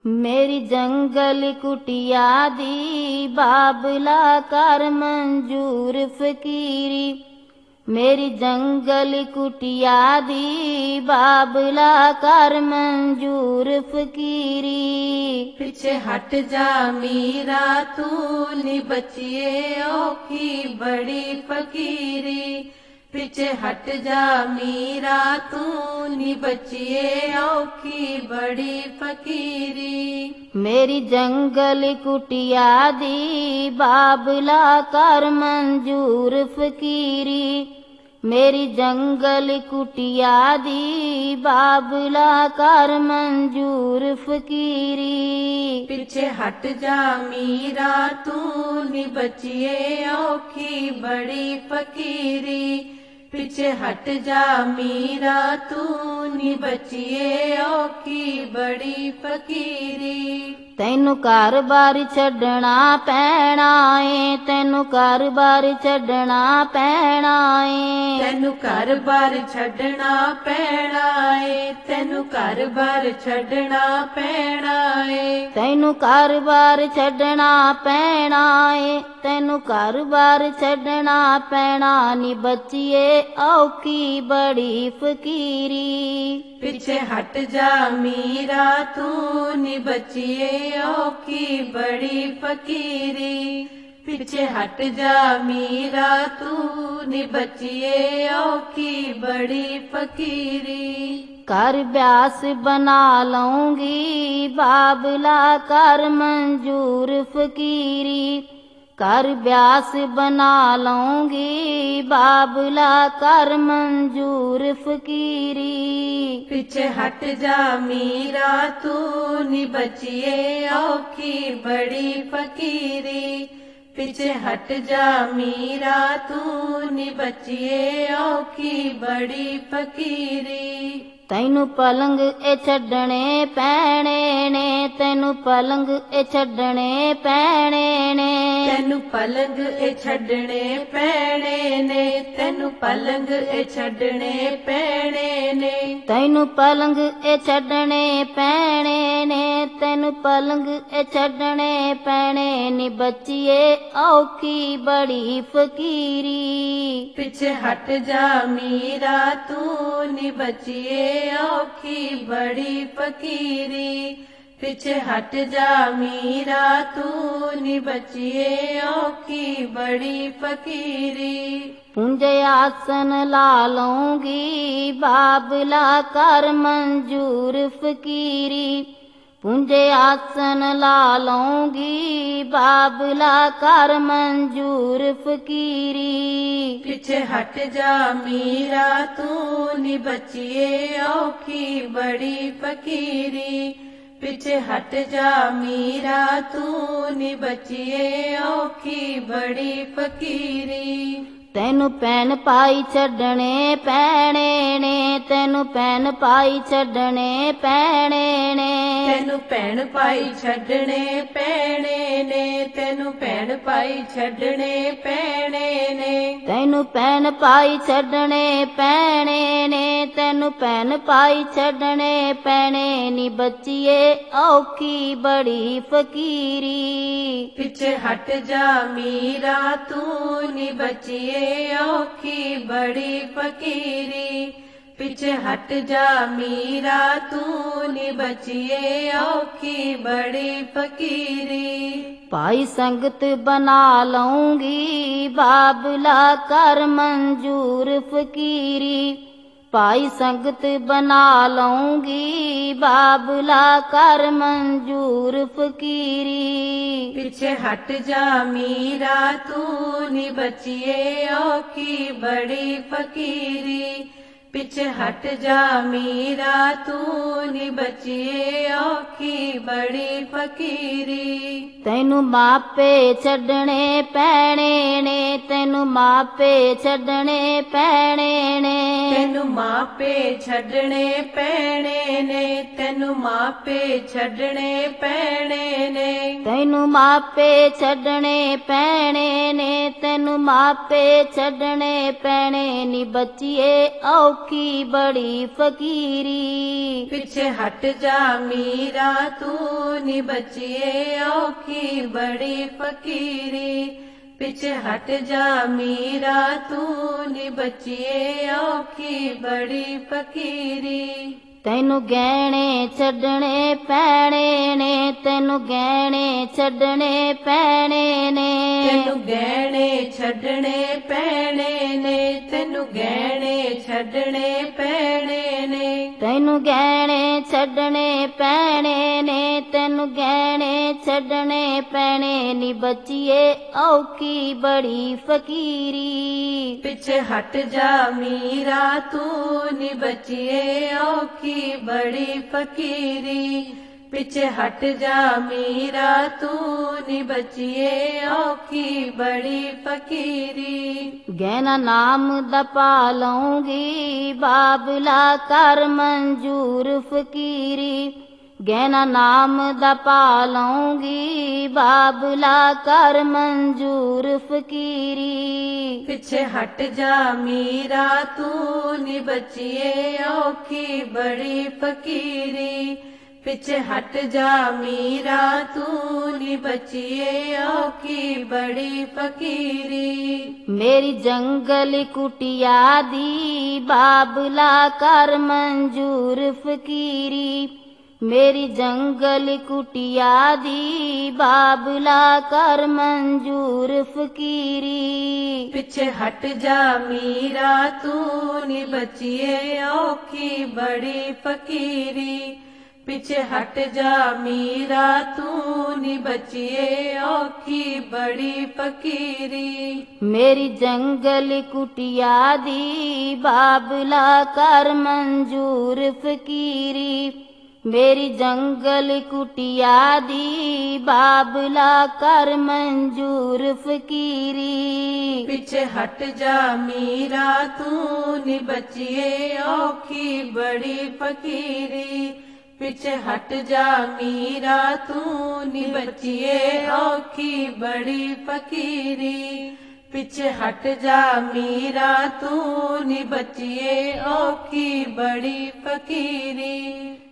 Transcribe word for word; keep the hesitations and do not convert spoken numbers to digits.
मेरी जंगल कुटिया दी बाबला कर मंजूर फकीरी। मेरी जंगल कुटिया दी बाबला कर मंजूर फकीरी। पीछे हट जा मीरा तू नी बचिए औखी बड़ी फकीरी। पीछे हट जा मीरा तू नी बचिए औखी बड़ी फकीरी। मेरी जंगल कुटिया दी बाबला कर मंजूर फकीरी। मेरी जंगल कुटिया दी बाबला कर मंजूर फकीरी। पीछे हट जा मीरा तू नी बचिए औखी बड़ी फकीरी। पीछे हट जा मीरा तू नी बचिए औखी बड़ी फकीरी। तैनू घर बार छड्डना पैना ए, तैनू घर बार छड्डना पैना ए। तैनू घर बार छड्डना पैना ए, तैनू घर बार छड्डना पैना ए। तैनू घर बार छड्डना पैना ए, तैनू घर बार छड्डना पैना नी बचिए औखी बड़ी फकीरी। पीछे हट जा मीरा तू नी बचिए औखी बड़ी फकीरी। पीछे हट जा मीरा तू नी बचिए औखी बड़ी फकीरी। कर ब्यास बना लूंगी बाबला कर मंजूर फकीरी। कर ब्यास बना लूंगी बाबला कर मंजूर फकीरी। पीछे हट जा मीरा तू नी बचिए औखी बड़ी फकीरी। पीछे हट जा मीरा तू नी बचिए औखी बड़ी फकीरी। तैनू पलंग ए छड्डने पैने ने, तैनू पलंग ए छड्डने पैने ने। तैनू पलंग ए छड्डने पैने ने, तैनू पलंग ए छड्डने पैने ने। तैनू पलंग ए छड्डने पैने ने, तैनू पलंग ए छड्डने पैने नी बचिए औखी बड़ी फकीरी। पीछे हट जा मीरा तू नी बचिए औखी बड़ी फकीरी। पीछे हट जा मीरा तू नी बचिए औखी बड़ी फकीरी। पुंजे आसन ला लूंगी बाबला कर मंजूर फकीरी। पुंजे आसन ला लूंगी बाबला कर मंजूर फकीरी। पीछे हट जा मीरा तू नी बचिए औखी बड़ी फकीरी। पीछे हट जा मीरा तू नी बचिए औखी बड़ी फकीरी। तैनू पैन पाई छड्डने पैने ने, तैनू पैन पाई छड्डने पैने ने। तैनू पैन पाई छड्डने पैने ने, तैनू पैन पाई छड्डने पैने ने। तैनू पैन पाई छड्डने पैने ने, तैनू पैन पाई छड्डने पैने नी बचिए औखी बड़ी फकीरी। पीछे हट जा मीरा तू नी बचिए औखी बड़ी फकीरी। पीछे हट जा मीरा तू नी बचिए औखी बड़ी फकीरी। भाई संगत बना लूंगी बाबला कर मंजूर फकीरी। भाई संगत बना लूंगी बाबला कर मंजूर फकीरी। पीछे हट जा मीरा तू नी बचिए औखी बड़ी फकीरी। पीछे हट जा मीरा तू नी बचिए औखी बड़ी फकीरी। तैनू मापे छड्डने पैने ने, तैनू मापे छड्डने पैने ने। तैनू मापे छड्डने पैने ने, तैनू मापे छड्डने पैने ने। तैनू मापे छड्डने पैने ने, तैनू मापे छड्डने पैने नी बचिए औखी ਔਖੀ ਬੜੀ ਫਕੀਰੀ। ਪਿੱਛੇ ਹਟ ਜਾ ਮੀਰਾ ਤੂੰ ਨੀ ਬੱਚੀਏ ਔਖੀ ਬੜੀ ਫਕੀਰੀ। ਪਿੱਛੇ ਹਟ ਜਾ ਮੀਰਾ ਤੂੰ ਨੀ ਬੱਚੀਏ ਔਖੀ ਬੜੀ ਫਕੀਰੀ। ਤੈਨੂੰ ਗਹਿਣੇ ਛੱਡਣੇ ਪੈਣੇ ਨੇ, ਤੈਨੂੰ ਗਹਿਣੇ ਛੱਡਣੇ ਪੈਣੇ ਨੇ, ਤੈਨੂੰ ਗਹਿਣੇ ਛੱਡਣੇ ਪੈਣੇ ਨੇ, ਤੈਨੂੰ ਗਹਿਣੇ ਛੱਡਣੇ ਪੈਣੇ ਨੇ, ਤੈਨੂੰ ਗਹਿਣੇ ਛੱਡਣੇ ਪੈਣੇ ਨੇ, ਤੈਨੂੰ ਗਹਿਣੇ ਛੱਡਣੇ ਪੈਣੇ ਨੀ ਬੱਚੀਏ ਔਖੀ ਬੜੀ ਫਕੀਰੀ। ਪਿੱਛੇ ਹਟ ਜਾ ਮੀਰਾ ਤੂੰ ਨੀ ਬੱਚੀਏ ਔਖੀ ਬੜੀ ਫਕੀਰੀ। ਪਿੱਛੇ ਹਟ ਜਾ ਮੀਰਾ ਤੂੰ ਨੀ ਬੱਚੀਏ ਔਖੀ ਬੜੀ ਫਕੀਰੀ। ਗਹਿਣਾ ਨਾਮ ਦਾ ਪਾ ਲਊਂਗੀ ਬਾਬਲਾ ਕਰ ਮਨਜ਼ੂਰ ਫਕੀਰੀ। ਗਹਿਣਾ ਨਾਮ ਦਾ ਪਾ ਲਊਂਗੀ ਬਾਬਲਾ ਕਰ ਮਨਜ਼ੂਰ ਫਕੀਰੀ। ਪਿੱਛੇ ਹਟ ਜਾ ਮੀਰਾ ਤੂੰ ਨੀ ਬੱਚੀਏ ਔਖੀ ਬੜੀ ਫਕੀਰੀ। ਪਿੱਛੇ ਹਟ ਜਾ ਮੀਰਾ ਤੂੰ ਨੀ ਬੱਚੀਏ ਔਖੀ ਬੜੀ ਫਕੀਰੀ। ਮੇਰੀ ਜੰਗਲ ਕੁਟਿਆ ਦੀ ਬਾਬਲਾ ਕਰ ਮਨਜ਼ੂਰ ਫਕੀਰੀ। ਮੇਰੀ ਜੰਗਲ ਕੁਟਿਆ ਦੀ ਬਾਬਲਾ ਕਰ ਮਨਜ਼ੂਰ ਫਕੀਰੀ। ਪਿੱਛੇ ਹਟ ਜਾ ਮੀਰਾ ਤੂੰ ਨੀ ਬੱਚੀਏ ਔਖੀ ਬੜੀ ਫਕੀਰੀ। ਪਿੱਛੇ ਹਟ ਜਾ ਮੀਰਾ ਤੂੰ ਨੀ ਬੱਚੀਏ ਔਖੀ ਬੜੀ ਫਕੀਰੀ। ਮੇਰੀ ਜੰਗਲ ਕੁਟਿਆ ਦੀ ਬਾਬਲਾ ਕਰ ਮਨਜ਼ੂਰ ਫਕੀਰੀ। ਮੇਰੀ ਜੰਗਲ ਕੁਟਿਆ ਦੀ ਬਾਬਲਾ ਕਰ ਮਨਜ਼ੂਰ ਫਕੀਰੀ। ਪਿੱਛੇ ਹਟ ਜਾ ਮੀਰਾ ਤੂੰ ਨੀ ਬੱਚੀਏ ਔਖੀ ਬੜੀ ਫਕੀਰੀ। ਪਿੱਛੇ ਹਟ ਜਾ ਮੀਰਾ ਤੂੰ ਨੀ ਬੱਚੀਏ ਔਖੀ ਬੜੀ ਫਕੀਰੀ। ਪਿੱਛੇ ਹਟ ਜਾ ਮੀਰਾ ਤੂੰ ਨੀ ਬੱਚੀਏ ਔਖੀ ਬੜੀ ਫਕੀਰੀ।